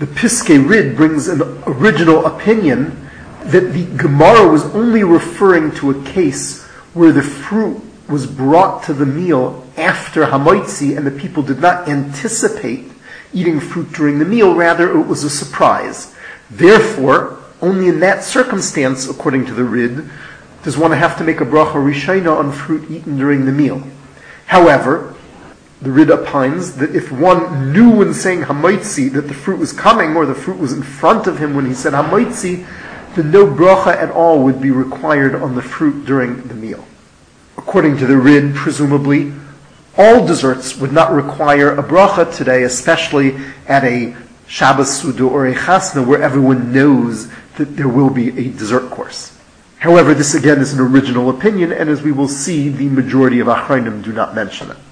The Piskei Rid brings an original opinion that the Gemara was only referring to a case where the fruit was brought to the meal after Hamoitzi and the people did not anticipate eating fruit during the meal, rather it was a surprise. Therefore, only in that circumstance, according to the Rid, does one have to make a bracha rishayna on fruit eaten during the meal. However, the Rid opines that if one knew when saying Hamoitzi that the fruit was coming, or the fruit was in front of him when he said Hamoitzi, then no bracha at all would be required on the fruit during the meal. According to the Rid, presumably, all desserts would not require a bracha today, especially at a Shabbos Suda or a Chasna where everyone knows that there will be a dessert course. However, this again is an original opinion, and as we will see, the majority of Achronim do not mention it.